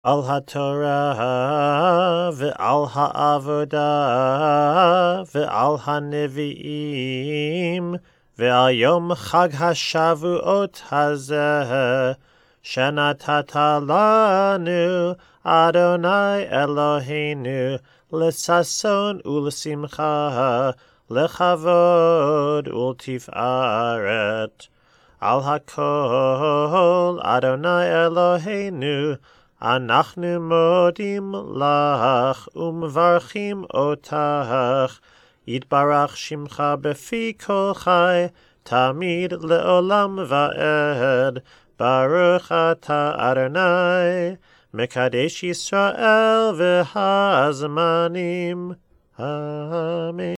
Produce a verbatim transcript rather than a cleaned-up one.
על התורה ועל העבודה ועל הנביאים ועל יום חג השבועות הזה שנתת לנו אדוני אלוהינו לששון ולשמחה לכבוד ולתפארת. על הכל אדוני אלוהינו אנחנו מודים לך ומברכים אותך, יתברך שמך בפי כל חי, תמיד לעולם ועד. ברוך אתה אדוני, מקדש ישראל והזמנים. אמן.